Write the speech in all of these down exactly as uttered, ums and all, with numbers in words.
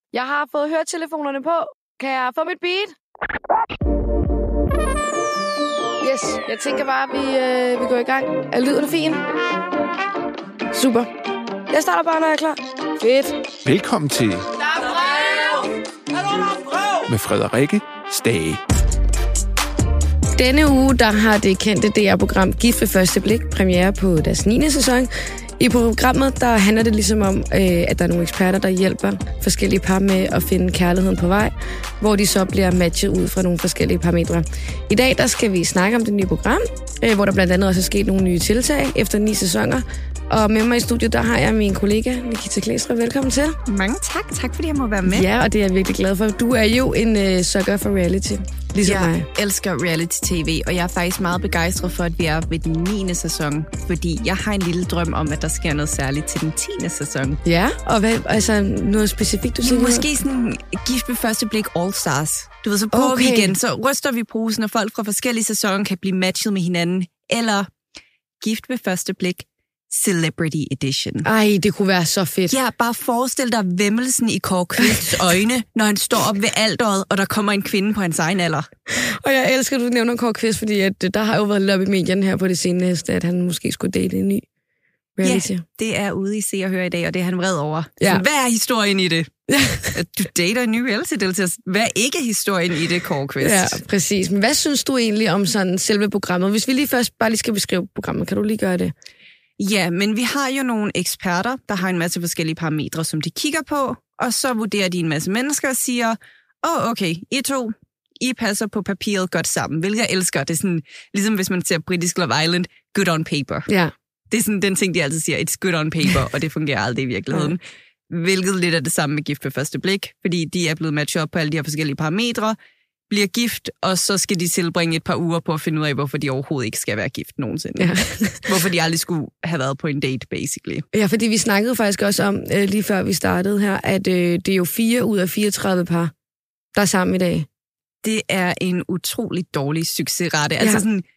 Jeg har fået høretelefonerne på. Kan jeg få mit beat? Yes, jeg tænker bare, at vi, øh, vi går i gang. Er lyden fin? Super. Jeg starter bare, når jeg er klar. Fedt. Velkommen til... Der er brev! Hallo, der er brev! Med Frederikke Stage. Denne uge, der har det kendte D R-program Gift ved første blik premiere på deres niende sæson. I programmet, der handler det ligesom om, øh, at der er nogle eksperter, der hjælper forskellige par med at finde kærligheden på vej, hvor de så bliver matchet ud fra nogle forskellige parametre. I dag, der skal vi snakke om det nye program, øh, hvor der blandt andet også er sket nogle nye tiltag efter ni sæsoner. Og med mig i studiet, der har jeg min kollega, Nikita Klæstra. Velkommen til. Mange tak. Tak, fordi jeg må være med. Ja, og det er jeg virkelig glad for. Du er jo en øh, sucker for reality, ligesom jeg mig. Jeg elsker reality-tv, og jeg er faktisk meget begejstret for, at vi er ved den niende sæson, fordi jeg har en lille drøm om, at der sker noget særligt til den tiende sæson. Ja, og hvad, altså noget specifikt, du siger? Måske sådan Gift ved første blik All Stars. Du ved, så prøver Okay. vi igen, så ryster vi posen, og folk fra forskellige sæsoner kan blive matchet med hinanden. Eller Gift ved første blik Celebrity Edition. Ej, det kunne være så fedt. Ja, bare forestil dig væmmelsen i Kåre Quistes øjne, når han står op ved alderet, og der kommer en kvinde på hans egen alder. Og jeg elsker, at du nævner Kåre Quist, fordi at, der har jo været lidt op i medierne her på det seneste, at han måske skulle date en ny reality. Ja, det er ude i Se og Hør i dag, og det er han vred over. Ja. Så hvad er historien i det? Ja. At du dater en ny reality-deltager. Hvad er ikke historien i det, Kåre Quist? Ja, præcis. Men hvad synes du egentlig om sådan selve programmet? Hvis vi lige først bare lige skal beskrive programmet, kan du lige gøre det? Ja, men vi har jo nogle eksperter, der har en masse forskellige parametre, som de kigger på, og så vurderer de en masse mennesker og siger, åh, oh, okay, I to, I passer på papiret godt sammen, hvilket jeg elsker. Det er sådan, ligesom hvis man ser britisk Love Island, good on paper. Ja. Det er sådan den ting, de altid siger, it's good on paper, og det fungerer aldrig i virkeligheden. Hvilket lidt er det samme med Gift ved første blik, fordi de er blevet matchet op på alle de her forskellige parametre, bliver gift, og så skal de tilbringe et par uger på at finde ud af, hvorfor de overhovedet ikke skal være gift nogensinde. Ja. Hvorfor de aldrig skulle have været på en date, basically. Ja, fordi vi snakkede faktisk også om, øh, lige før vi startede her, at øh, det er jo fire ud af fireogtredive par, der er sammen i dag. Det er en utrolig dårlig succesrate. Ja. Altså sådan,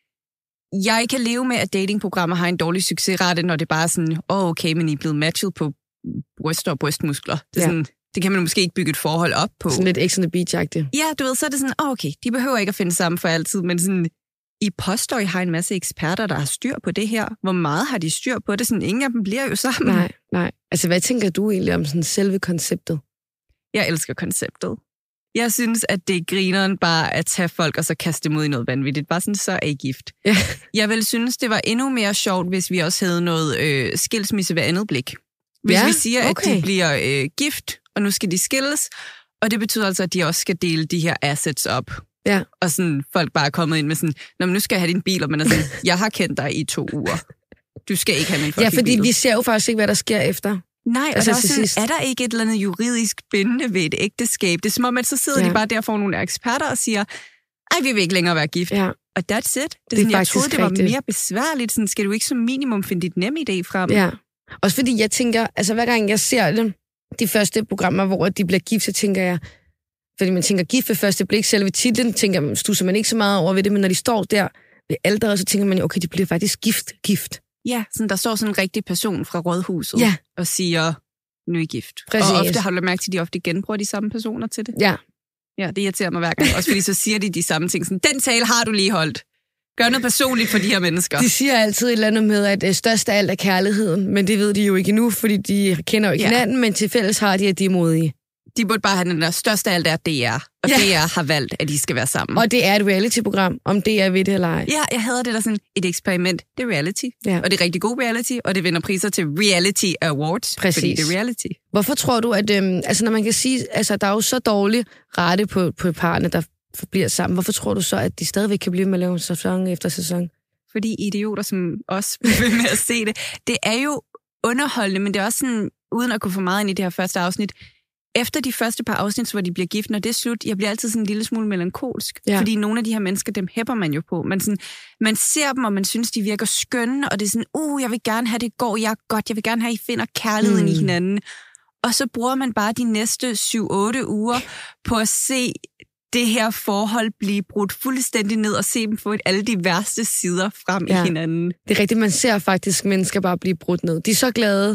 jeg kan leve med, at datingprogrammer har en dårlig succesrate, når det bare er sådan, åh, oh, okay, men I er blevet matchet på bryster og brystmuskler. Det er Ja. sådan, det kan man måske ikke bygge et forhold op på. Sådan lidt X on the Beach-agtigt. Ja, du ved, så er det sådan, oh, okay, de behøver ikke at finde sammen for altid, men sådan, I påstår, I har en masse eksperter, der har styr på det her. Hvor meget har de styr på det? Sådan, ingen af dem bliver jo sammen. Nej, nej. Altså, hvad tænker du egentlig om sådan selve konceptet? Jeg elsker konceptet. Jeg synes, at det er grineren bare at tage folk og så kaste dem ud i noget vanvittigt. Bare sådan, så er I gift. Ja. Jeg vil synes, det var endnu mere sjovt, hvis vi også havde noget øh, skilsmisse ved andet blik. Hvis Ja, vi siger, okay. at de bliver øh, gift, og nu skal de skilles, og det betyder altså, at de også skal dele de her assets op. Ja. Og sådan, folk bare er kommet ind med sådan, nå, men nu skal jeg have din bil, og man er sådan, jeg har kendt dig i to uger. Du skal ikke have min fucking Ja, fordi bil. vi ser jo faktisk ikke, hvad der sker efter. Nej, og altså altså, til sådan, sidst. er der ikke et eller andet juridisk bindende ved et ægteskab? Det er som om, at så sidder Ja. de bare der for nogle eksperter og siger, ej, vi vil ikke længere være gift. Ja. Og that's it. Det er, Det er sådan, jeg faktisk troede, det var rigtigt. mere besværligt. Sådan, skal du ikke som minimum finde dit nemme idé frem? Ja. Også fordi jeg tænker, altså hver gang jeg ser det, de første programmer, hvor de bliver gift, så tænker jeg, fordi man tænker gift ved første blik, selve titlen, tænker man, stusser man ikke så meget over ved det, men når de står der ved alderet, så tænker man, okay, de bliver faktisk gift, gift. Ja, sådan, der står sådan en rigtig person fra rådhuset Ja. og siger, nu er I gift. Præcis. Og ofte har du lagt mærke til, at de ofte genbruger de samme personer til det. Ja. Ja, det irriterer mig hver gang. Også fordi så siger de de samme ting. Sådan, den tale har du lige holdt. Gør noget personligt for de her mennesker. De siger altid et eller andet med, at øh, størst af alt er kærligheden, men det ved de jo ikke endnu, fordi de kender jo ikke Ja. hinanden, men til fælles har de, at de er modige. De burde bare have den der største af alt er D R. Og Ja. D R har valgt, at de skal være sammen. Og det er et reality-program, om det er ved det eller ej. Ja, jeg hader det der sådan, et eksperiment. Det er reality. Ja. Og det er rigtig god reality, og det vinder priser til Reality Awards. Præcis. Fordi det er reality. Hvorfor tror du, at øhm, altså når man kan sige, altså der er jo så dårlig rate på, på parerne, der bliver sammen. Hvorfor tror du så, at de stadigvæk kan blive med at lave sæson efter sæson? Fordi idioter som os bliver ved med at se det. Det er jo underholdende, men det er også sådan, uden at kunne få meget ind i det her første afsnit, efter de første par afsnit, hvor de bliver gift, når det er slut, jeg bliver altid sådan en lille smule melankolsk. Ja. Fordi nogle af de her mennesker, dem hæpper man jo på. Man, sådan, man ser dem, og man synes, de virker skønne, og det er sådan, uh, jeg vil gerne have det går, jeg er godt, jeg vil gerne have, at I finder kærligheden mm. i hinanden. Og så bruger man bare de næste syv otte uger på at se det her forhold blive brudt fuldstændig ned, og se dem få alle de værste sider frem ja. i hinanden. Det er rigtigt, man ser faktisk mennesker bare blive brudt ned. De er så glade,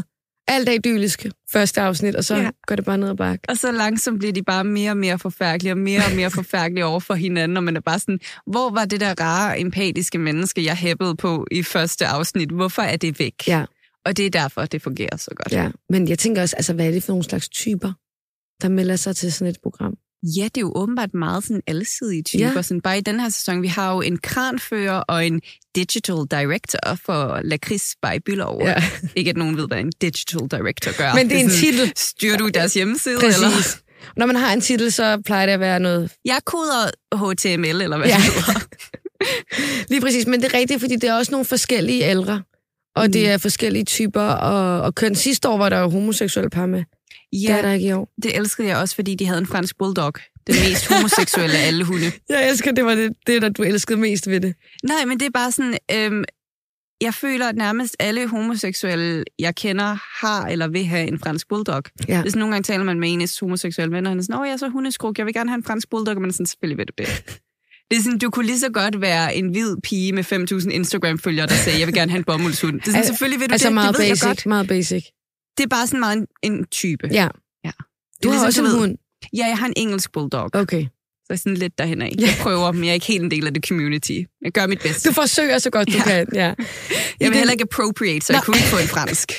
alt er idyllisk første afsnit, og så ja. går det bare ned ad bakke. Og så langsomt bliver de bare mere og mere forfærdelige, og mere og mere forfærdelige over for hinanden, og man er bare sådan, hvor var det der rare, empatiske menneske, jeg hæppede på i første afsnit? Hvorfor er det væk? Ja. Og det er derfor, det fungerer så godt. Ja, men jeg tænker også, altså, hvad er det for nogle slags typer, der melder sig til sådan et program? Ja, det er jo åbenbart meget sådan alsidige typer. Ja. Sådan, bare i den her sæson, vi har jo en kranfører og en digital director for Lakrids by Bylov. Ja. Ikke at nogen ved, hvad en digital director gør. Men det er, det er en titel. Styrer du deres hjemmeside? Præcis. Eller? Når man har en titel, så plejer det at være noget... Jeg koder H T M L, eller hvad ja. det hedder. Lige præcis, men det er rigtigt, fordi det er også nogle forskellige ældre. Og mm. det er forskellige typer, og, og køn. Sidste år var der jo homoseksuelle par med. Ja, det er der ikke i år. Det elskede jeg også, fordi de havde en fransk bulldog. Den mest homoseksuelle af alle hunde. Jeg elsker, det var det, det, der du elskede mest ved det. Nej, men det er bare sådan... Øhm, jeg føler, at nærmest alle homoseksuelle, jeg kender, har eller vil have en fransk bulldog. Ja. Hvis nogle gange taler man med en af homoseksuelle venner, og han er sådan, åh, jeg er så hundeskruk, jeg vil gerne have en fransk bulldog, men sådan, selvfølgelig ved du det. Det er sådan, du kunne lige så godt være en hvid pige med fem tusind Instagram-følgere, der siger, jeg vil gerne have en bomuldshund. Det er sådan, Al- selvfølgelig ved du altså det, meget det ved basic, jeg godt. meget basic. Det er bare sådan meget en, en type. Ja. ja. Du har ligesom, også en ved, hund. Ja, jeg har en engelsk bulldog. Okay. Så er sådan lidt derhen af. Jeg prøver, men jeg er ikke helt en del af det community. Jeg gør mit bedste. Du forsøger så godt, du ja. kan. Ja. Jeg vil den... heller ikke appropriate, så Nå. jeg kunne ikke få en fransk.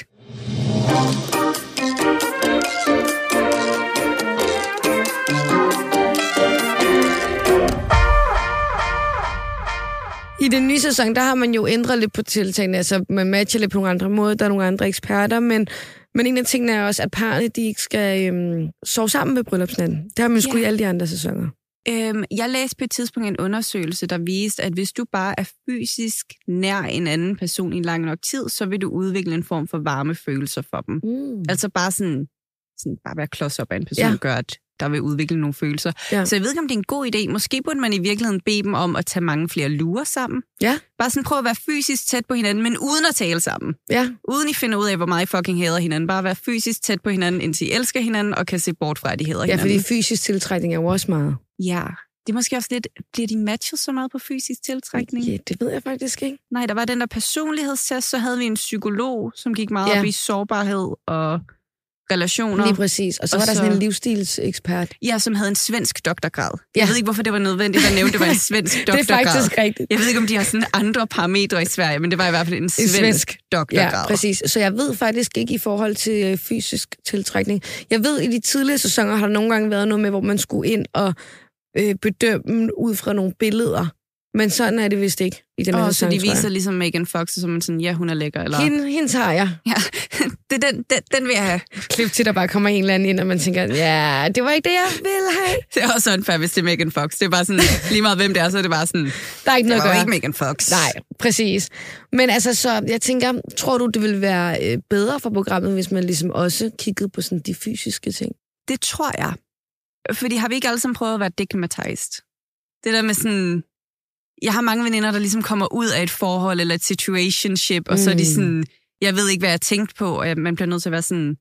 I den nye sæson, der har man jo ændret lidt på tiltagene, altså man matcher lidt på nogle andre måder, der er nogle andre eksperter, men, men en af tingene er også, at parerne, de ikke skal øhm, sove sammen ved bryllupsnatten. Det har man sgu ja. i alle de andre sæsoner. Øhm, jeg læste på et tidspunkt en undersøgelse, der viste, at hvis du bare er fysisk nær en anden person i lang nok tid, så vil du udvikle en form for varme følelser for dem. Mm. Altså bare sådan, sådan bare være klods op af en person, ja. gør, at der vil udvikle nogle følelser. Ja. Så jeg ved ikke, om det er en god idé. Måske burde man i virkeligheden bede dem om at tage mange flere lurer sammen. Ja. Bare sådan prøve at være fysisk tæt på hinanden, men uden at tale sammen. Ja. Uden I finder ud af, hvor meget I fucking hader hinanden. Bare være fysisk tæt på hinanden, indtil I elsker hinanden, og kan se bort fra, at de hader ja, hinanden. Ja, fordi fysisk tiltrækning er jo også meget. Ja. Det er måske også lidt... Bliver de matchet så meget på fysisk tiltrækning? Ja, det ved jeg faktisk ikke. Nej, der var den der personlighedstest, så havde vi en psykolog, som gik meget ja. op i sårbarhed og relationer. Lige præcis. Og så og var der så, sådan en livsstilsekspert. Ja, som havde en svensk doktorgrad. Ja. Jeg ved ikke, hvorfor det var nødvendigt at nævne, det var en svensk doktorgrad. Det er faktisk rigtigt. Jeg ved ikke, om de har sådan andre parametre i Sverige, men det var i hvert fald en svensk, svensk. doktorgrad. Ja, præcis. Så jeg ved faktisk ikke i forhold til fysisk tiltrækning. Jeg ved, i de tidligere sæsoner har der nogle gange været noget med, hvor man skulle ind og øh, bedømme ud fra nogle billeder. Men sådan er det vist ikke i den her oh, sæson, så de viser ligesom Megan Fox, som man sådan, ja, hun er lækker. Eller... Hende, hende tager jeg. Ja, det, den, den, den vil jeg have. Klip til, der bare kommer en eller anden ind, og man tænker, ja, det var ikke det, jeg ville have. Det er også unfair, hvis det er Megan Fox. Det er bare sådan, lige meget hvem det er, så er det bare sådan, der er ikke noget det var at gøre. Ikke Megan Fox. Nej, præcis. Men altså, så jeg tænker, tror du, det ville være bedre for programmet, hvis man ligesom også kiggede på sådan de fysiske ting? Det tror jeg. Fordi har vi ikke alle sammen prøvet at være digmatized? Det der med sådan... Jeg har mange veninder, der ligesom kommer ud af et forhold eller et situationship, og mm. så er de sådan, jeg ved ikke, hvad jeg tænkte på, og man bliver nødt til at være sådan,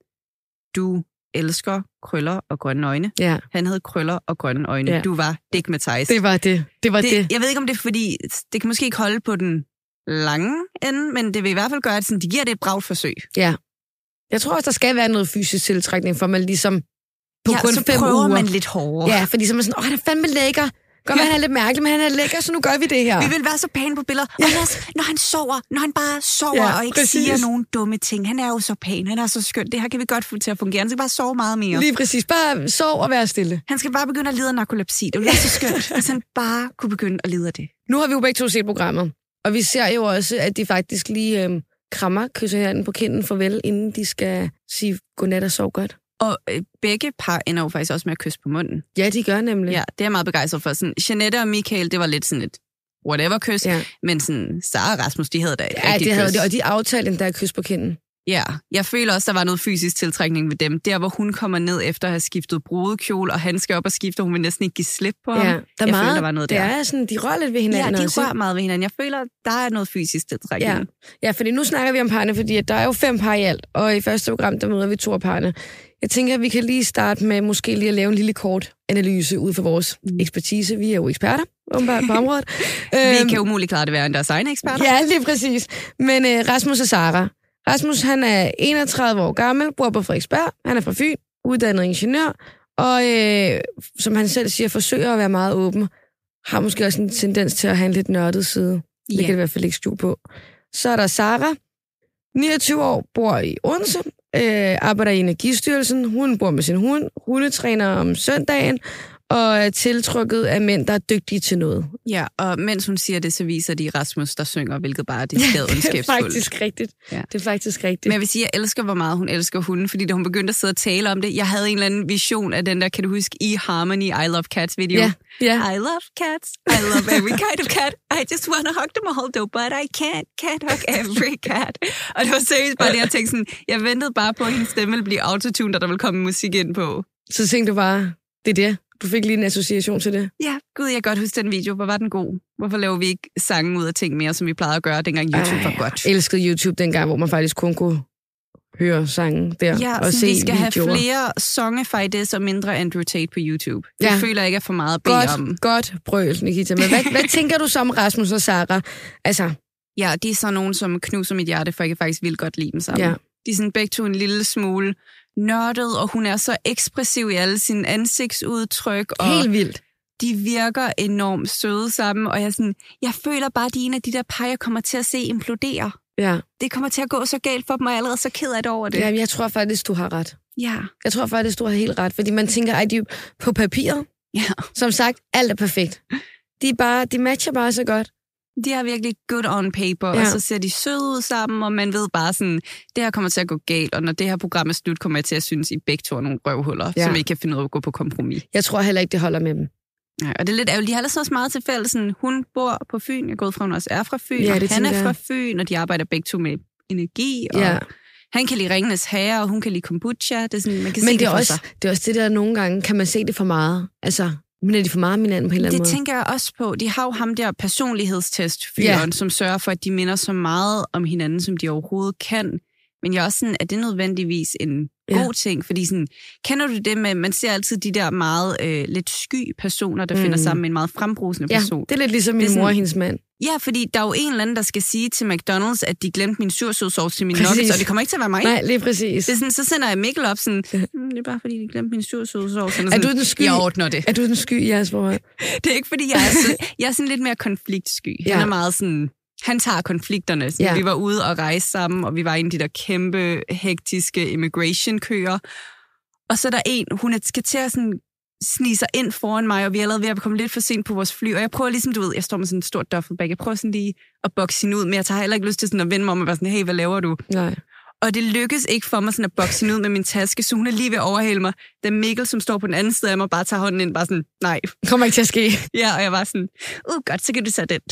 du elsker krøller og grønne øjne. Ja. Han havde krøller og grønne øjne. Ja. Du var digmatized. Det var det. Det var det, det. Jeg ved ikke, om det er fordi, det kan måske ikke holde på den lange ende, men det vil i hvert fald gøre, at sådan, de giver det et bragt forsøg. Ja. Jeg tror også, der skal være noget fysisk tiltrækning, for man ligesom på ja, kun så fem prøver uger. man lidt hårdere. Ja, fordi så er man sådan, åh, han er fandme lækker. Godt, ja. Han er lidt mærkelig, men han er lækker, så nu gør vi det her. Vi vil være så pæne på billeder. Ja. Og ellers, når han sover, når han bare sover ja, og ikke præcis. siger nogen dumme ting. Han er jo så pæn, han er så skøn. Det her kan vi godt få til at fungere. Han skal bare sove meget mere. Lige præcis. Bare sove og være stille. Han skal bare begynde at lide af narkolepsi. Det er så skønt, hvis han bare kunne begynde at lide af det. Nu har vi jo begge to set programmet. Og vi ser jo også, at de faktisk lige øhm, krammer, kysser hinanden på kinden farvel, inden de skal sige godnat og sove godt. Og øh, begge par ender jo faktisk også med at kysse på munden. Ja, de gør nemlig. Ja, det er jeg meget begejstret for. Sådan, Jeanette og Michael, det var lidt sådan et whatever-kys. Ja. Men sådan, Sara og Rasmus, de havde da et ja, rigtigt de havde kys. det, og de aftalte en der kys på kinden. Ja, jeg føler også, der var noget fysisk tiltrækning ved dem. Der, hvor hun kommer ned efter at have skiftet brudekjole, og han skal op og skifte, og hun vil næsten ikke give slip på ham. Ja, der jeg meget, føler, der var noget det der. Er sådan, de rører lidt ved hinanden. Ja, de også. rører meget ved hinanden. Jeg føler, der er noget fysisk tiltrækning. Ja. ja, fordi nu snakker vi om parne, fordi der er jo fem par i alt, og i første program, der møder vi to af parne. Jeg tænker, at vi kan lige starte med måske lige at lave en lille kort analyse ud fra vores mm. ekspertise. Vi er jo eksperter, åbenbart på området. vi kan umuligt klare det værre end deres egne eksperter. Ja, lige præcis. Men uh, Rasmus og Sara, Rasmus, han er enogtredive år gammel, bor på Frederiksberg. Han er fra Fyn, uddannet ingeniør, og øh, som han selv siger, forsøger at være meget åben. Har måske også en tendens til at have en lidt nørdet side. Yeah. Det kan det i hvert fald ikke skjule på. Så er der Sara, niogtyve år, bor i Odense, øh, arbejder i Energistyrelsen. Hun bor med sin hund, hundetræner om søndagen, og er tiltrykket af mænd, der er dygtige til noget. Ja, og mens hun siger det, så viser de Rasmus, der synger, hvilket bare er det skadenskabsfuldt. Det er faktisk rigtigt. Ja. Det er faktisk rigtigt. Men jeg vil sige, at jeg elsker, hvor meget hun elsker hunden, fordi da hun begyndte at sidde og tale om det, jeg havde en eller anden vision af den der, kan du huske, eHarmony, I Love Cats video? Ja, ja. I love cats, I love every kind of cat, I just wanna hug them all though, but I can't, can't hug every cat. Og det var seriøst bare det, jeg tænkte sådan, jeg ventede bare på, at hendes stemme ville blive autotuned, og der ville komme musik ind på. Så tænkte du bare, det er det. Du fik lige en association til det? Ja, gud, jeg kan godt huske den video. Hvor var den god? Hvorfor laver vi ikke sange ud af ting mere, som vi plejede at gøre, dengang YouTube Ej, var godt? Jeg elskede YouTube dengang, hvor man faktisk kun kunne høre sange der ja, og se vi skal videoer. have flere songify this og mindre Andrew Tate på YouTube. Det ja. føler jeg ikke er for meget at bede godt, om. Godt brøl, Nikita. Men hvad, hvad tænker du så om Rasmus og Sara? Altså... Ja, de er så nogen, som knuser mit hjerte, for jeg kan faktisk vildt godt lide dem sammen. Ja. De er sådan begge to en lille smule nørdet, og hun er så ekspressiv i alle sine ansigtsudtryk. Og helt vildt. De virker enormt søde sammen, og jeg, sådan, jeg føler bare, at de er en af de der par, jeg kommer til at se implodere. Ja. Det kommer til at gå så galt for dem, og jeg er allerede så ked af det over det. Ja, jeg tror faktisk, du har ret. Ja. Jeg tror faktisk, du har helt ret, fordi man tænker, at de på papiret, ja. Som sagt, alt er perfekt. De, er bare, de matcher bare så godt. De har virkelig good on paper, ja. Og så ser de søde ud sammen, og man ved bare sådan, det her kommer til at gå galt, og når det her program er slut, kommer jeg til at synes, I begge to er nogle røvhuller, ja. Som ikke kan finde ud af at gå på kompromis. Jeg tror heller ikke, det holder med dem. Ja, og det er lidt ærgerligt. De har altså også meget til fælles. Sådan, hun bor på Fyn, jeg er gået fra, hun også er fra Fyn, ja, og han er fra Fyn, og de arbejder begge to med energi, og ja. Han kan lide Ringenes Herre, og hun kan lide kombucha. Det er sådan, man kan Men se det, det er for også, sig. det er også det der, nogle gange kan man se det for meget. Altså... Men er de for meget med hinanden på en eller anden det måde? Det tænker jeg også på. De har jo ham der personlighedstest-fyren, ja. Som sørger for, at de minder så meget om hinanden, som de overhovedet kan. Men jeg er også sådan, at det nødvendigvis en ja. God ting? Fordi sådan, kender du det med, man ser altid de der meget øh, lidt sky personer, der mm. finder sammen med en meget frembrusende ja, person. det er lidt ligesom min sådan, mor og hendes mand. Ja, fordi der er jo en eller anden, der skal sige til McDonald's, at de glemte min sursødsovs til min nuggets, og det kommer ikke til at være mig. Nej, lige præcis. Det er sådan, så sender jeg Mikkel op sådan, mm, det er bare fordi, de glemte min sursødsovs. Er du den sky? Jeg ordner det. Er du den sky i jeres forhold? Det er ikke fordi, jeg er, så, jeg er sådan lidt mere konfliktsky. Ja. Han er meget sådan... Han tager konflikterne. Så ja. Vi var ude og rejse sammen, og vi var inde i de der kæmpe, hektiske immigration-køer. Og så er der en, hun skal til at sådan snige sig ind foran mig, og vi er allerede ved at komme lidt for sent på vores fly. Og jeg prøver ligesom, du ved, jeg står med sådan en stor duffelbag. Jeg prøver sådan lige at bokse hende ud, men jeg tager heller ikke lyst til sådan at vende mig om og være sådan, hey, hvad laver du? Nej. Og det lykkes ikke for mig sådan at bokse hende ud med min taske, så hun er lige ved at overhale mig. Da Mikkel, som står på den anden side af mig, bare tager hånden ind, bare sådan, nej. Kommer ikke til at ske. Ja, og jeg var sådan, uh, godt, så kan du sætte den.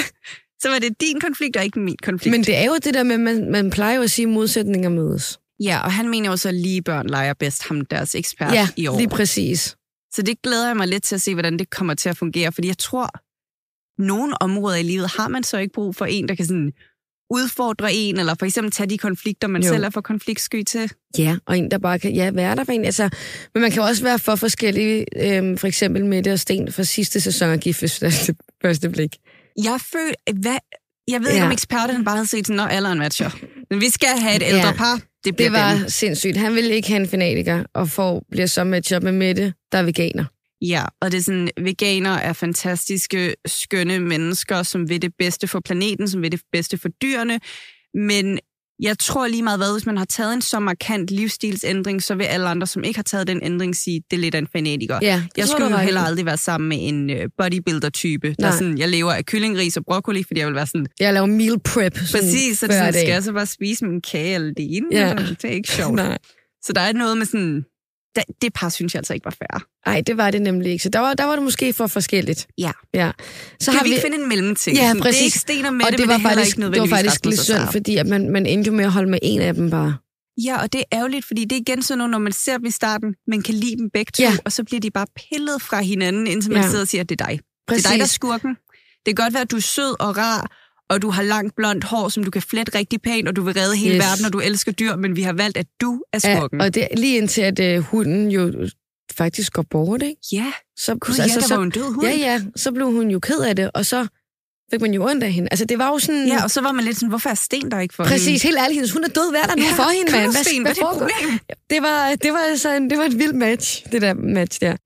Så var det din konflikt, og ikke min konflikt. Men det er jo det der med, man, man plejer jo at sige, modsætninger mødes. Ja, og han mener jo så, at lige børn leger bedst, ham deres ekspert ja, i år. Ja, lige præcis. Så det glæder jeg mig lidt til at se, hvordan det kommer til at fungere, fordi jeg tror, nogle områder i livet har man så ikke brug for en, der kan sådan udfordre en, eller for eksempel tage de konflikter, man jo. Selv er for konfliktsky til. Ja, og en, der bare kan ja, være der for en. Altså, men man kan også være for forskellige, øhm, for eksempel Mette og Sten fra sidste sæson af Gift ved første, første blik. Jeg føler, hvad, jeg ved ja. Ikke, om eksperterne bare havde set sådan, når alderen matcher. Men vi skal have et ældre ja. Par. Det, det var dem. Sindssygt. Han ville ikke have en fanatiker, og får, bliver så matchet med Mette, der er veganer. Ja, og det er sådan, veganer er fantastiske, skønne mennesker, som vil det bedste for planeten, som vil det bedste for dyrene, men jeg tror lige meget hvad, hvis man har taget en så markant livsstilsændring, så vil alle andre, som ikke har taget den ændring, sige, det er lidt af en fanatiker. Ja, jeg skulle jo heller aldrig være sammen med en bodybuilder-type, der sådan, jeg lever af kyllingris og broccoli, fordi jeg vil være sådan... Jeg laver meal prep. Præcis, så det sådan, skal jeg så bare spise min kage eller det ene. Ja. Det er ikke sjovt. Nej. Så der er noget med sådan... Det par synes jeg altså ikke var fair. Nej, det var det nemlig ikke. Så der var, der var det måske for forskelligt. Ja. ja. Så kan har vi ikke finde en mellemting? Ja, præcis. Det er ikke Sten og Mette, og det men var det er faktisk, ikke det var faktisk lidt synd, fordi at man, man endte jo med at holde med en af dem bare. Ja, og det er ærgerligt, fordi det er igen sådan noget, når man ser dem i starten, man kan lide dem begge to, ja. Og så bliver de bare pillet fra hinanden, indtil man ja. Sidder og siger, at det er dig. Præcis. Det er dig, der er skurken. Det kan godt være, at du er sød og rar, og du har langt blondt hår, som du kan flette rigtig pænt, og du vil redde hele yes. verden, og du elsker dyr, men vi har valgt, at du er skurken. Ja, og det er lige indtil, at uh, hunden jo faktisk går bort, ikke? Ja, så, Gud, så, ja, altså, der så, var en død hund. Ja, ja, så blev hun jo ked af det, og så fik man jo ondt af hende. Altså, det var jo sådan... Ja, og så var man lidt sådan, hvorfor er Sten der ikke for Præcis, hende? helt ærligt, hun er død, hvad er der nu Ja, for hende, mand? Hvad, Sten, hvad er det problem? Det var, det var, altså en, det var et vildt match, det der match der.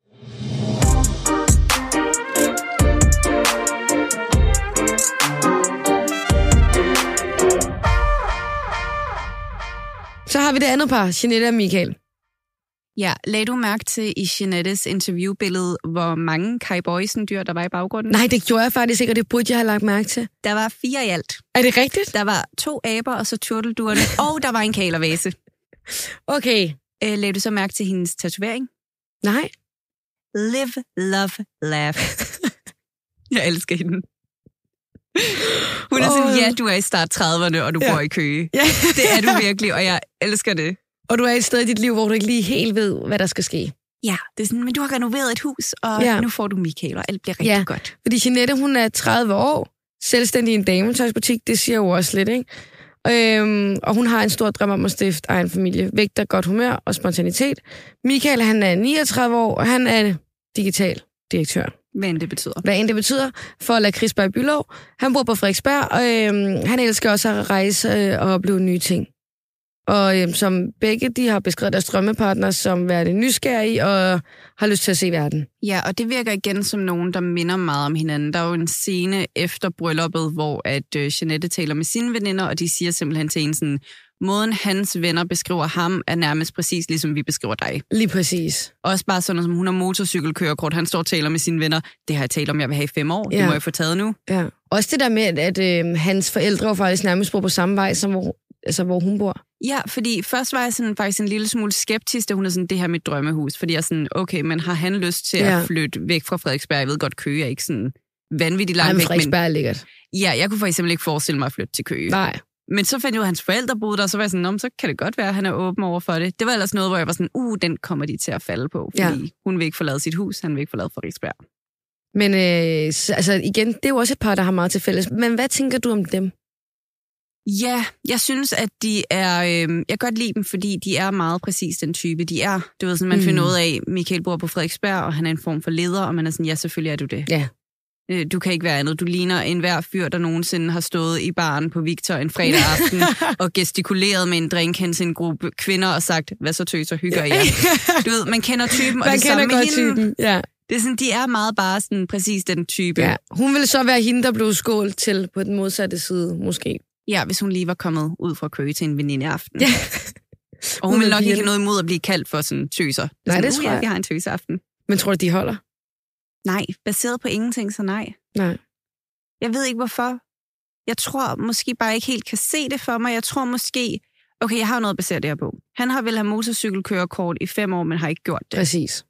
Så har vi det andet par, Jeanette og Michael. Ja, lagde du mærke til i Jeanettes interviewbillede, hvor mange Kai Boysen-dyr, der var i baggrunden? Nej, det gjorde jeg faktisk ikke, og det burde jeg have lagt mærke til. Der var fire i alt. Er det rigtigt? Der var to aber, og så turtelduerne, og der var en kælervase. Okay. Øh, lagde du så mærke til hendes tatovering? Nej. Live, love, laugh. Jeg elsker hende. Hun er sådan, ja, du er i start trediverne, og du ja. bor i Køge. Ja. Det er du virkelig, og jeg elsker det. Og du er et sted i dit liv, hvor du ikke lige helt ved, hvad der skal ske. Ja, det er sådan, men du har renoveret et hus, og ja. nu får du Michael, og alt bliver rigtig ja. godt. Fordi Jeanette, hun er tredive år, selvstændig i en dametøjsbutik, det siger jo også lidt, ikke? Øhm, og hun har en stor drøm om at stifte egen familie. Vægter godt humør og spontanitet. Michael, han er niogtredive år, og han er digital direktør. Hvad end det betyder. Hvad end det betyder, for Lakridsberg Bylov. Han bor på Frederiksberg, og øhm, han elsker også at rejse øh, og opleve nye ting. Og øhm, som begge, de har beskrevet deres drømmepartner som værende nysgerrige og har lyst til at se verden. Ja, og det virker igen som nogen, der minder meget om hinanden. Der er jo en scene efter brylluppet, hvor at øh, Jeanette taler med sine veninder, og de siger simpelthen til en sådan, måden hans venner beskriver ham, er nærmest præcis ligesom vi beskriver dig. Lige præcis. Også bare sådan, som hun har motorcykelkørekort. Han står og taler med sine venner. Det har jeg talt om, jeg vil have i fem år. Ja. Det må jeg få taget nu. Ja. Også det der med, at øh, hans forældre var faktisk nærmest bor på samme vej, som hvor, altså, hvor hun bor. Ja, fordi først var jeg sådan, faktisk en lille smule skeptisk, da hun er sådan, det her mit drømmehus. Fordi jeg er sådan, okay, men har han lyst til ja. at flytte væk fra Frederiksberg? Jeg ved godt, Køge er ikke sådan vanvittigt langt væk. Frederiksberg er lækkert. Ja, jeg kunne for eksempel ikke forestille mig at flytte til Køge. Nej. Men så fandt jeg jo, at hans forældre boede der, og så var jeg sådan, så kan det godt være, at han er åben over for det. Det var ellers noget, hvor jeg var sådan, uh, den kommer de til at falde på, fordi ja. hun vil ikke forlade sit hus, han vil ikke forlade Frederiksberg. Men øh, så, altså igen, det er jo også et par, der har meget til fælles. Men hvad tænker du om dem? Ja, jeg synes, at de er... Øh, jeg kan godt lide dem, fordi de er meget præcis den type, de er. Du ved sådan, man mm. finder ud af, Michael bor på Frederiksberg, og han er en form for leder, og man er sådan, ja, selvfølgelig er du det. Ja. Du kan ikke være andet. Du ligner en hver fyr, der nogensinde har stået i baren på Victor en fredag aften og gestikuleret med en drink hen til en gruppe kvinder og sagt, hvad så tøser, hygger I jer? Du ved, man kender typen, og man det samme med hende. Typen. Ja. Det er sådan, de er meget bare sådan præcis den type. Ja. Hun ville så være hende, der blev skålt til på den modsatte side, måske. Ja, hvis hun lige var kommet ud fra Køge til en veninde i aften. Ja. Og hun, hun vil nok ikke have noget imod at blive kaldt for sådan tøser. Det nej, sådan, det tror jeg. Ja, vi har en tøseaften. Men tror du, de holder? Nej, baseret på ingenting, så nej. Nej. Jeg ved ikke, hvorfor. Jeg tror måske bare ikke helt kan se det for mig. Jeg tror måske... Okay, jeg har noget at basere det her på. Han har vel have motorcykelkørekort i fem år, men har ikke gjort det. Præcis.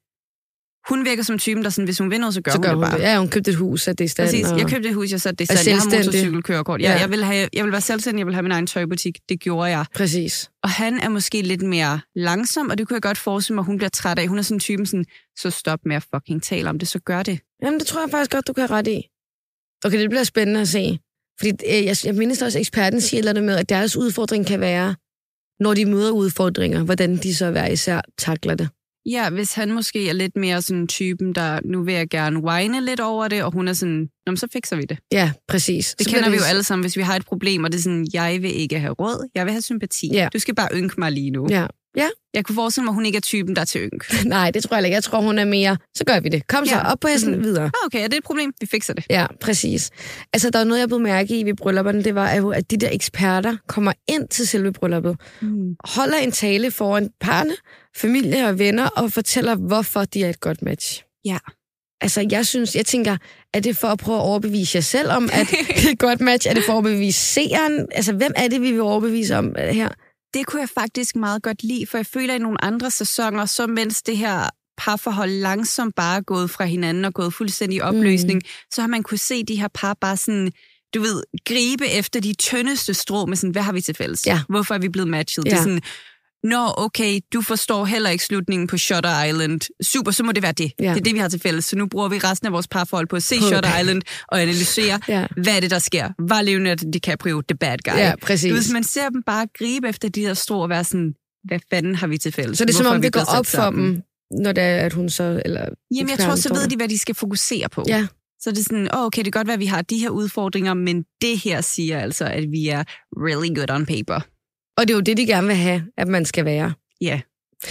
Hun virker som typen, der sådan, hvis hun vil noget, så gør, så hun, gør det hun bare. Det. Ja, hun købte et hus, at det er stand. Præcis, og... jeg købte et hus, jeg satte det i stand. Jeg har motorcykelkørekort. Ja, ja. jeg, vil have, jeg vil være selvstændig, jeg vil have min egen tøjbutik. Det gjorde jeg. Præcis. Og han er måske lidt mere langsom, og det kunne jeg godt forestille mig, hun bliver træt af. Hun er sådan en typen, sådan, så stop med at fucking tale om det, så gør det. Jamen, det tror jeg faktisk godt, du kan have ret i. Okay, det bliver spændende at se. Fordi øh, jeg, jeg mindes også, at eksperten siger noget med, at deres udfordring kan være, når de møder udfordringer, hvordan de så hver især takler det. Ja, hvis han måske er lidt mere sådan typen, der nu vil jeg gerne whine lidt over det, og hun er sådan, nå, så fikser vi det. Ja, præcis. Det så kender det... vi jo alle sammen, hvis vi har et problem, og det er sådan, jeg vil ikke have råd, jeg vil have sympati. Ja. Du skal bare ynke mig lige nu. Ja. Ja. Jeg kunne forestille mig, at hun ikke er typen, der er til ynk. Nej, det tror jeg ikke. Jeg tror, hun er mere, så gør vi det. Kom så, ja. Op på hesten, videre. Okay, er det et problem? Vi fikser det. Ja, præcis. Altså, der er noget, jeg blev mærke i ved bryllupperne, det var, at de der eksperter kommer ind til selve brylluppet, mm. holder en tale foran parne, familie og venner, og fortæller, hvorfor de er et godt match. Ja. Altså, jeg synes, jeg tænker, er det for at prøve at overbevise jer selv om, at det er et godt match? Er det for at overbevise seeren? Altså, hvem er det, vi vil overbevise om her? Det kunne jeg faktisk meget godt lide, for jeg føler i nogle andre sæsoner, så mens det her parforhold langsomt bare er gået fra hinanden og gået fuldstændig i opløsning, mm. så har man kunne se de her par bare sådan, du ved, gribe efter de tyndeste strå med sådan, hvad har vi til fælles? Ja. Hvorfor er vi blevet matchet? Ja. Det er sådan, nå, okay, du forstår heller ikke slutningen på Shutter Island. Super, så må det være det. Ja. Det er det, vi har til fælles. Så nu bruger vi resten af vores parforhold på at se okay. Shutter Island og analysere, ja. Hvad er det, der sker? Var Leonardo DiCaprio the bad guy? Ja, præcis. Hvis man ser dem bare gribe efter de her strå og være sådan, hvad fanden har vi til fælles? Så det er som om, det går op for dem, når det er, at hun så... Eller jamen, jeg tror, så ved de, hvad de skal fokusere på. Ja. Så det er sådan, oh, okay, det kan godt være, at vi har de her udfordringer, men det her siger altså, at vi er really good on paper. Og det er jo det, de gerne vil have, at man skal være. Ja. Yeah.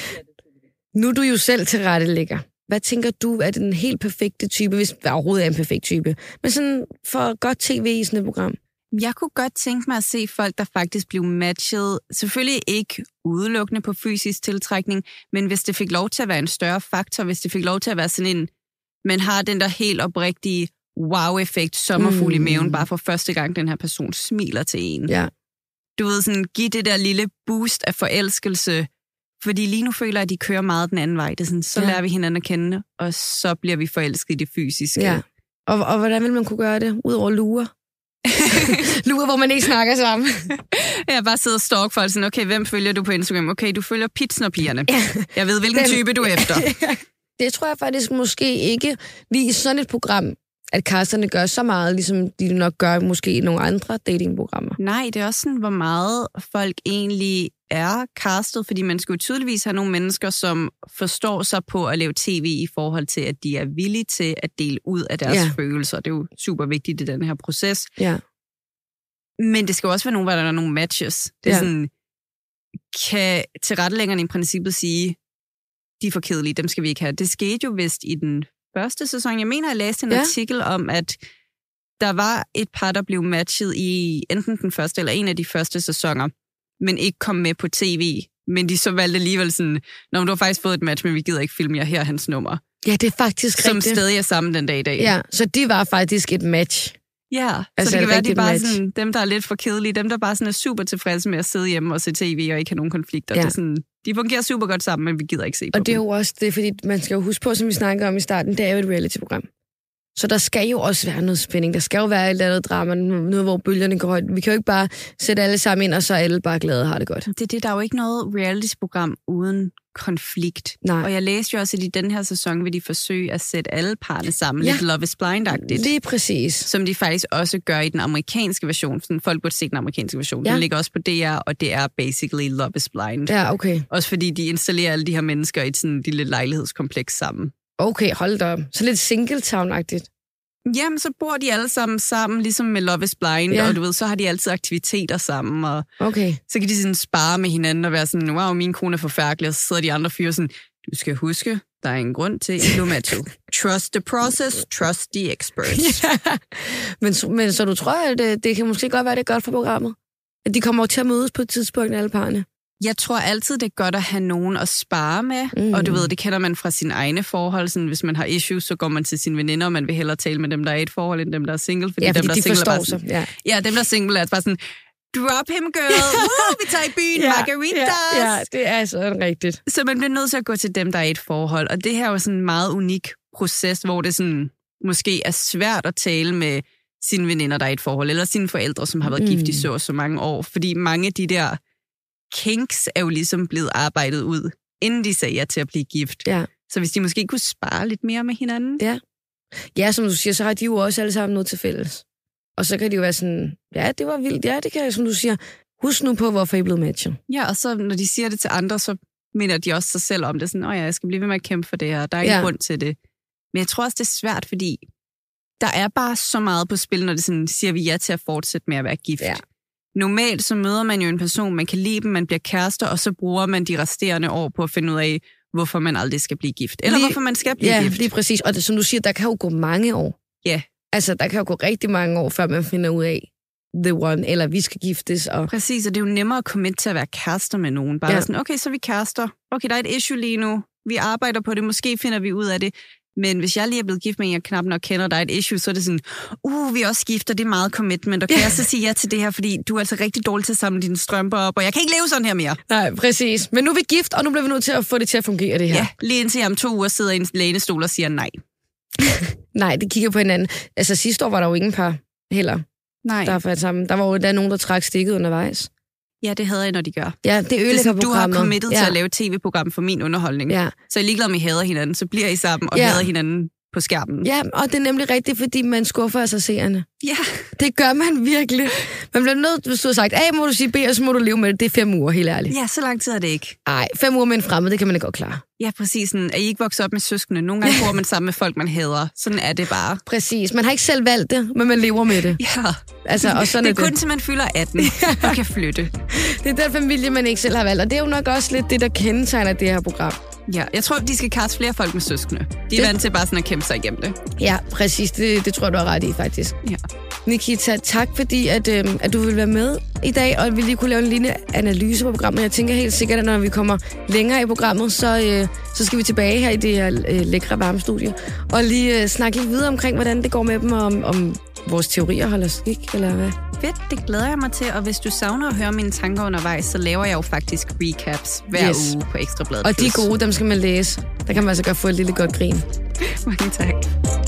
Nu er du jo selv tilrettelægger. Hvad tænker du er den helt perfekte type, hvis der overhovedet er en perfekt type? Men sådan for godt tv i sådan et program. Jeg kunne godt tænke mig at se folk, der faktisk blev matchet. Selvfølgelig ikke udelukkende på fysisk tiltrækning, men hvis det fik lov til at være en større faktor, hvis det fik lov til at være sådan en, man har den der helt oprigtige wow-effekt, sommerfugl mm. i maven, bare for første gang den her person smiler til en. Ja. Du ved, sådan, give det der lille boost af forelskelse, fordi lige nu føler jeg, at de kører meget den anden vej. Det er sådan, så ja. lærer vi hinanden at kende, og så bliver vi forelsket i det fysiske. Ja. Og, og hvordan vil man kunne gøre det? Udover lure? Lure, hvor man ikke snakker sammen. Jeg bare sidder og stalk folk sådan, okay, hvem følger du på Instagram? Okay, du følger Pitsner-pigerne. Ja. Jeg ved, hvilken type du er efter. Det tror jeg faktisk måske ikke lige i sådan et program, at casterne gør så meget, ligesom de nok gør måske i nogle andre datingprogrammer. Nej, det er også sådan, hvor meget folk egentlig er castet, fordi man skal jo tydeligvis have nogle mennesker, som forstår sig på at lave tv i forhold til, at de er villige til at dele ud af deres ja. følelser. Det er jo super vigtigt i den her proces. Ja. Men det skal også være nogen, hvor der er nogle matches. Det er ja. sådan, kan tilrettelæggerne i princippet sige, de er for kedelige, dem skal vi ikke have. Det skete jo vist i den første sæson. Jeg mener, jeg læste en ja. artikel om, at der var et par, der blev matchet i enten den første eller en af de første sæsoner, men ikke kom med på tv. Men de så valgte alligevel sådan, når du har faktisk fået et match, men vi gider ikke filme jer her, hans nummer. Ja, det er faktisk som rigtigt. Som stadig er sammen den dag i dag. Ja, så de var faktisk et match. Ja, altså så det kan være, de er bare sådan, dem, der er lidt for kedelige, dem, der bare sådan er super tilfredse med at sidde hjemme og se tv og ikke have nogen konflikter. Ja. Det er sådan, de fungerer super godt sammen, men vi gider ikke se på Og det er dem. jo også det, fordi man skal jo huske på, som vi snakker om i starten, det er jo et reality-program. Så der skal jo også være noget spænding. Der skal jo være et eller andet drama, noget, hvor bølgerne går højt. Vi kan jo ikke bare sætte alle sammen ind, og så er alle bare glade og har det godt. Det er det, der er jo ikke noget reality-program uden konflikt. Nej. Og jeg læste jo også, at i den her sæson vil de forsøge at sætte alle parne sammen. Ja. Lidt Love is Blind-agtigt. Lige præcis. Som de faktisk også gør i den amerikanske version. Sådan, folk burde se den amerikanske version. Ja. Den ligger også på D R, og det er basically Love is Blind. Ja, okay. Også fordi de installerer alle de her mennesker i et sådan lille lejlighedskompleks sammen. Okay, hold da op. Så lidt Singletown-agtigt. Jamen, så bor de alle sammen sammen, ligesom med Love is Blind, ja. Og du ved, så har de altid aktiviteter sammen, og okay. så kan de sådan spare med hinanden og være sådan, wow, min kone er forfærdelig, og så sidder de andre fyre sådan, du skal huske, der er en grund til Illumetto. Trust the process, trust the experts. Ja. Men, men så du tror, at det, det kan måske godt være, det er godt for programmet? At de kommer til at mødes på et tidspunkt, alle parne? Jeg tror altid, det er godt at have nogen at spare med, mm. og du ved, det kender man fra sine egne forhold. Sådan, hvis man har issues, så går man til sine veninder, og man vil hellere tale med dem, der er i et forhold, end dem, der er single. Fordi, ja, fordi dem, der de single forstår er bare sådan, sig. Ja. ja, dem, der er single, er bare sådan, drop him, girl, Woo, vi tager i byen, ja, margaritas. Ja, ja, det er sådan rigtigt. Så man bliver nødt til at gå til dem, der er i et forhold, og det her er jo sådan en meget unik proces, hvor det sådan, måske er svært at tale med sine veninder, der er i et forhold, eller sine forældre, som har været mm. gift i så så mange år, fordi mange af de der kinks er jo ligesom blevet arbejdet ud, inden de sagde ja til at blive gift. Ja. Så hvis de måske kunne spare lidt mere med hinanden. Ja. Ja, som du siger, så har de jo også alle sammen noget til fælles. Og så kan de jo være sådan, ja, det var vildt. Ja, det kan jeg, som du siger. Husk nu på, hvorfor I er blevet matchet. Ja, og så når de siger det til andre, så minder de også sig selv om det. Sådan, åh ja, jeg skal blive ved med at kæmpe for det her. Der er ikke ja. grund til det. Men jeg tror også, det er svært, fordi der er bare så meget på spil, når det sådan, siger vi ja til at fortsætte med at være gift. Ja. Normalt så møder man jo en person, man kan lide dem, man bliver kærester, og så bruger man de resterende år på at finde ud af, hvorfor man aldrig skal blive gift. Eller lige, hvorfor man skal blive ja, gift. Ja, lige præcis. Og det, som du siger, der kan jo gå mange år. Ja. Altså, der kan jo gå rigtig mange år, før man finder ud af the one, eller vi skal giftes. Og... Præcis, og det er jo nemmere at komme ind til at være kærester med nogen. Bare ja. sådan, okay, så er vi kærester. Okay, der er et issue lige nu. Vi arbejder på det, måske finder vi ud af det. Men hvis jeg lige er blevet gift med en, jeg knap nok kender, der er et issue, så er det sådan, uh, vi er også gift, og det er meget commitment, og kan yeah. jeg så sige ja til det her, fordi du er altså rigtig dårlig til at samle dine strømper op, og jeg kan ikke leve sådan her mere. Nej, præcis. Men nu er vi gift, og nu bliver vi nødt til at få det til at fungere, det her. Ja, lige indtil jeg om to uger sidder i en lænestol og siger nej. Nej, det kigger på hinanden. Altså sidste år var der jo ingen par heller. Nej. Der var, sammen. Der var jo der nogen, der trak stikket undervejs. Ja, det hader jeg, når de gør. Ja, det ødelægger programmet. Du har committet ja. til at lave et tv-program for min underholdning. Ja. Så jeg er ligeglad, om I hader hinanden, så bliver I sammen og ja. hader hinanden på skærmen. Ja, og det er nemlig rigtigt, fordi man skuffer af sig seerne. Ja. Det gør man virkelig. Man bliver nødt, hvis du har sagt A, må du sige B, og så må du leve med det. Det er fem uger, helt ærligt. Ja, så lang tid er det ikke. Nej, fem uger med en fremmed, det kan man ikke godt klare. Ja, præcis. Sådan, er I ikke vokset op med søskende? Nogle gange bor man sammen med folk, man hader. Sådan er det bare. Præcis. Man har ikke selv valgt det, men man lever med det. Ja. Altså, og sådan det er er kun det. til man fylder atten og kan flytte. Det er den familie, man ikke selv har valgt, og det er jo nok også lidt det, der kendetegner det her program. Ja, jeg tror, de skal kaste flere folk med søskende. De er det... vant til bare sådan at kæmpe sig igennem det. Ja, præcis. Det, det tror jeg, du har ret i, faktisk. Ja. Nikita, tak fordi, at, øh, at du vil være med i dag, og at vi lige kunne lave en lille analyse på programmet. Jeg tænker helt sikkert, at når vi kommer længere i programmet, så, øh, så skal vi tilbage her i det her øh, lækre varmestudie, og lige øh, snakke lidt videre omkring, hvordan det går med dem, og om, om vores teorier holder skik, eller hvad? Fedt, det glæder jeg mig til, og hvis du savner at høre mine tanker undervejs, så laver jeg jo faktisk recaps hver yes. uge på Ekstrabladet. Og de gode, dem skal man læse. Der kan man altså godt få et lille godt grin. Mange tak.